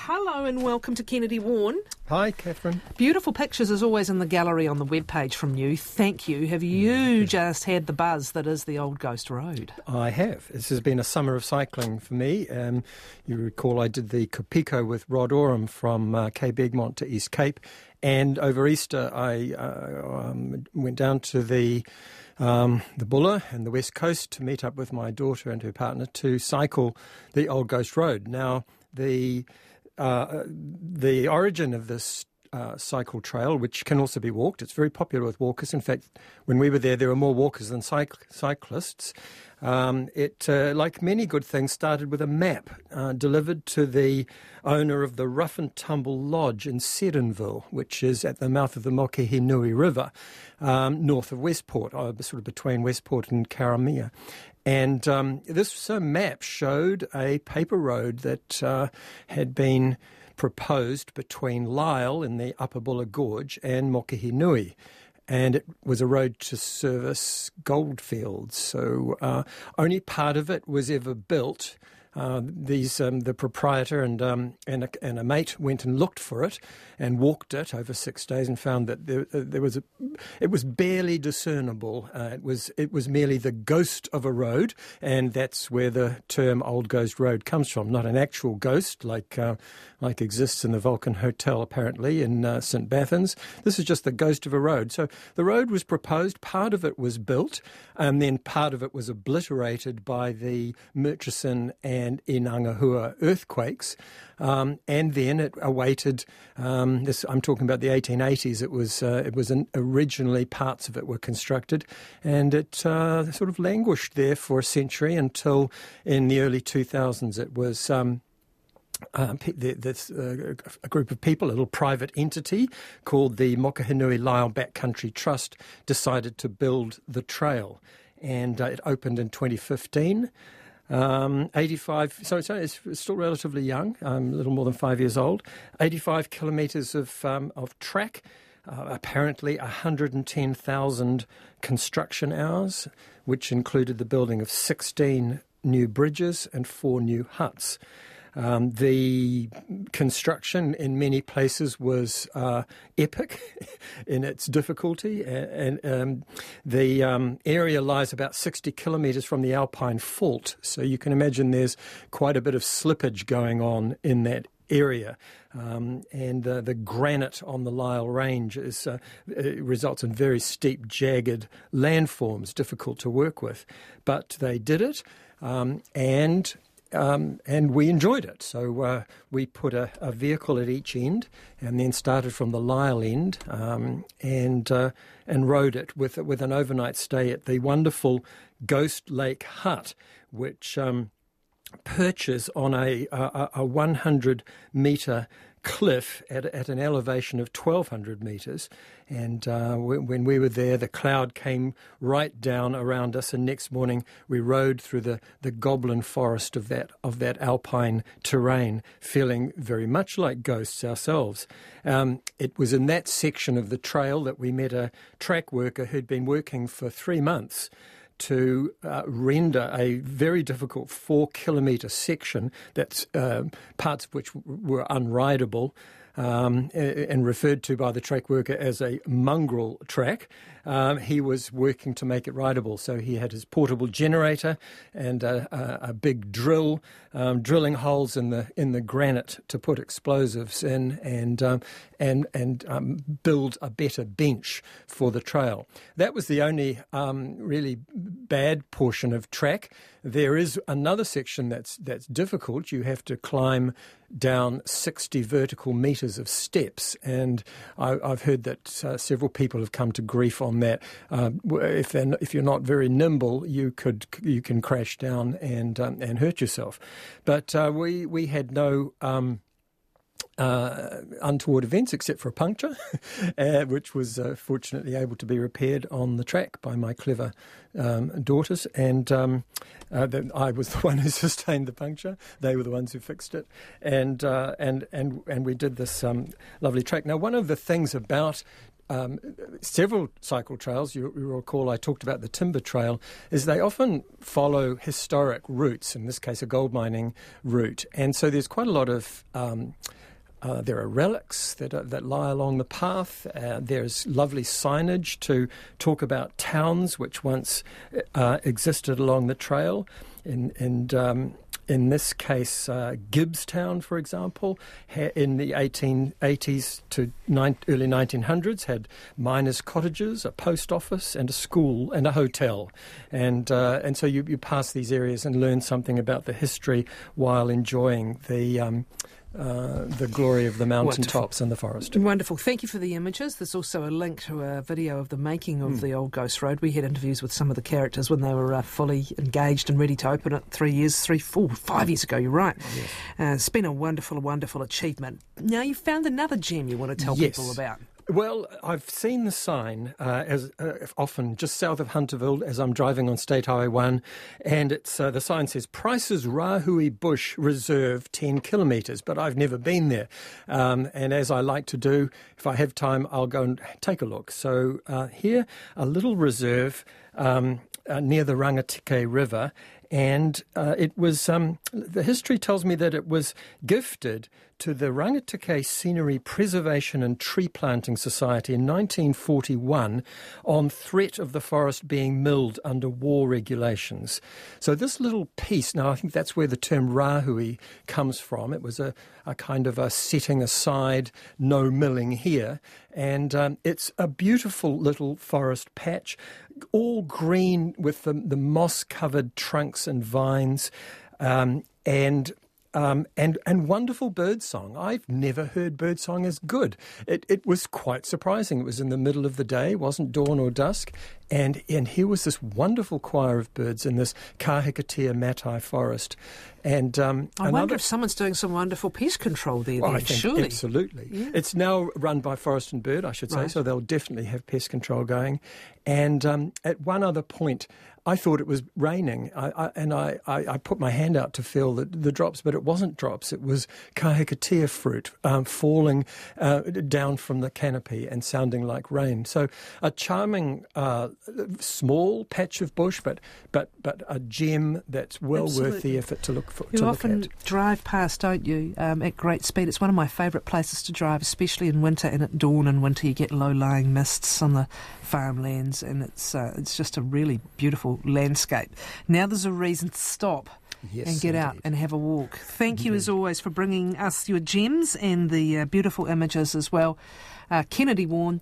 Hello and welcome to Kennedy Warn. Hi, Catherine. Beautiful pictures as always in the gallery on the webpage from you. Thank you. Have you just had the buzz that is the Old Ghost Road? I have. This has been a summer of cycling for me. You recall I did the Kopiko with Rod Oram from Cape Egmont to East Cape, and over Easter I went down to the Buller and the West Coast to meet up with my daughter and her partner to cycle the Old Ghost Road. Now, the origin of this cycle trail, which can also be walked, it's very popular with walkers. In fact, when we were there were more walkers than cyclists. It, like many good things, started with a map delivered to the owner of the Rough and Tumble Lodge in Seddonville, which is at the mouth of the Mokehinui River, north of Westport, sort of between Westport and Karamea. And this map showed a paper road that had been proposed between Lyle in the Upper Buller Gorge and Mokehinui. And it was a road to service goldfields. So only part of it was ever built. The proprietor and a mate went and looked for it and walked it over 6 days and found that it was barely discernible. It was merely the ghost of a road, and that's where the term Old Ghost Road comes from. Not an actual ghost like exists in the Vulcan Hotel apparently in St Bathans. This is just the ghost of a road. So the road was proposed, part of it was built, and then part of it was obliterated by the Murchison and Inangahua earthquakes, and then it awaited. This I'm talking about the 1880s. It was originally parts of it were constructed, and it sort of languished there for a century until in the early 2000s it was. A group of people, a little private entity called the Mokehinui Lyle Backcountry Trust, decided to build the trail, and it opened in 2015. 85, so it's still relatively young, a little more than 5 years old. 85 kilometres of track, apparently 110,000 construction hours, which included the building of 16 new bridges and 4 new huts. The construction in many places was epic in its difficulty, and the area lies about 60 kilometres from the Alpine Fault, so you can imagine there's quite a bit of slippage going on in that area, and the granite on the Lyle Range results in very steep, jagged landforms, difficult to work with. But they did it, and we enjoyed it. So we put a vehicle at each end, and then started from the Lyle end, and rode it with an overnight stay at the wonderful Ghost Lake Hut, which perches on a 100-metre cliff at an elevation of 1,200 metres, and when we were there, the cloud came right down around us, and next morning we rode through the goblin forest of that alpine terrain, feeling very much like ghosts ourselves. It was in that section of the trail that we met a track worker who'd been working for 3 months to render a very difficult 4-kilometre section that's parts of which were unrideable, and referred to by the track worker as a mongrel track. He was working to make it rideable, so he had his portable generator and a big drill, drilling holes in the granite to put explosives in and build a better bench for the trail. That was the only really bad portion of track. There is another section that's difficult. You have to climb down 60 vertical metres of steps, and I've heard that several people have come to grief on that. If you're not very nimble, you can crash down and hurt yourself. But we had no untoward events except for a puncture, which was fortunately able to be repaired on the track by my clever daughters, and I was the one who sustained the puncture. They were the ones who fixed it, and we did this lovely track. Now, one of the things about several cycle trails, you recall I talked about the Timber Trail, is they often follow historic routes, in this case a gold mining route. And so there's quite a lot of... there are relics that lie along the path. There's lovely signage to talk about towns which once existed along the trail. In this case, Gibbstown, for example, in the 1880s to early 1900s, had miners' cottages, a post office, and a school and a hotel. And so you pass these areas and learn something about the history while enjoying the glory of the mountaintops and the forest. Wonderful. Thank you for the images. There's also a link to a video of the making of the old Ghost Road. We had interviews with some of the characters when they were fully engaged and ready to open it 5 years ago, you're right. Yes. It's been a wonderful, wonderful achievement. Now, you found another gem you want to tell people about. Well, I've seen the sign often just south of Hunterville as I'm driving on State Highway 1, and it's the sign says Price's Rahui Bush Reserve 10 kilometres, but I've never been there. And as I like to do, if I have time, I'll go and take a look. So here, a little reserve near the Rangatike River, and it was, the history tells me that it was gifted to the Rangatike Scenery Preservation and Tree Planting Society in 1941 on threat of the forest being milled under war regulations. So this little piece, now I think that's where the term Rahui comes from. It was a kind of a setting aside, no milling here. And it's a beautiful little forest patch, all green with the moss-covered trunks and vines, and wonderful birdsong. I've never heard birdsong as good. It was quite surprising. It was in the middle of the day, wasn't dawn or dusk, and here was this wonderful choir of birds in this Kahikatea Matai forest. And I wonder if someone's doing some wonderful pest control there. Well, I think surely. Absolutely. Yeah. It's now run by Forest and Bird, I should say, so they'll definitely have pest control going. And at one other point, I thought it was raining, I put my hand out to feel the drops, but it wasn't drops. It was Kahikatea fruit falling down from the canopy and sounding like rain. So a charming small patch of bush, but a gem that's well worth the effort to look for. You often drive past, don't you, at great speed. It's one of my favourite places to drive, especially in winter. And at dawn in winter, you get low-lying mists on the farmlands, and it's just a really beautiful landscape. Now there's a reason to stop. Yes, and get out and have a walk. Thank you, as always, for bringing us your gems and the beautiful images as well. Kennedy Warne,